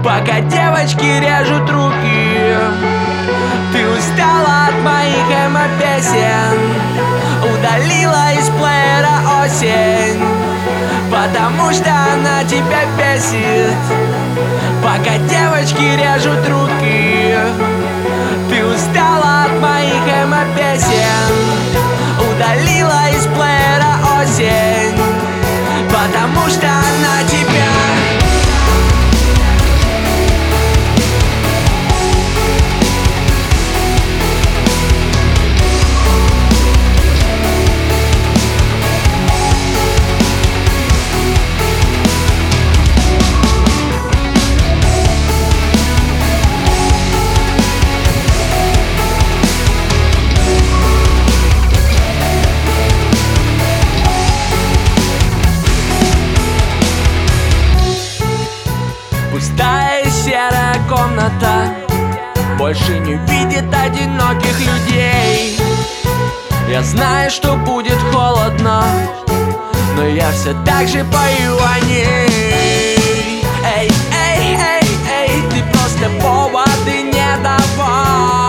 пока девочки режут руки. Ты устала от моих эмо-песен, удалила из плеера осень, потому что она тебя бесит, пока девочки режут руки. Ты устала от моих эмо-песен, удалила из плеера осень, потому что она тебя... Пустая серая комната больше не видит одиноких людей. Я знаю, что будет холодно, но я все так же пою о ней. Эй, эй, эй, эй, ты просто повод и не давай,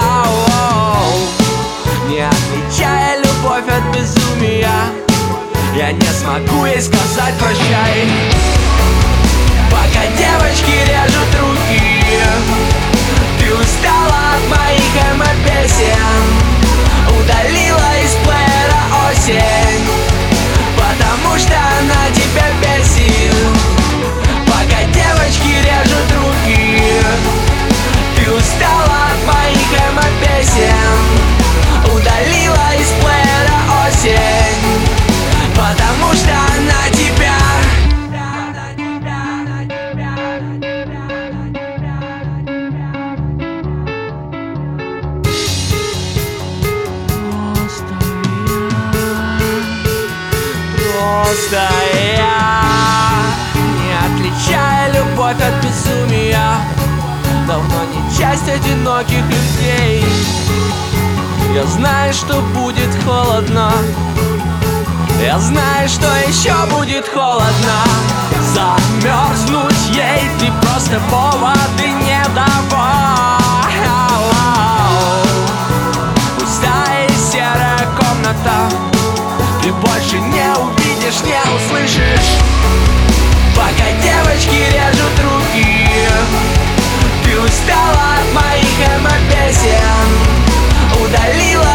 не отличая любовь от безумия, я не смогу ей сказать прощай, пока девочки режут руки. Ты устала от моих эмо-песен, удалила из плеера осень, потому что она тебя бесит, пока девочки режут руки. Ты устала от моих эмо-песен, удалила из плеера осень, потому что она тебя... Просто я, не отличая любовь от безумия, давно не часть одиноких людей. Я знаю, что будет холодно, я знаю, что еще будет холодно. Замерзнуть ей ты просто повод и не давай. Пустая серая комната, ты больше не увидишь, не услышишь, пока девочки режут руки. Ты устала от моих эмо-песен, удалила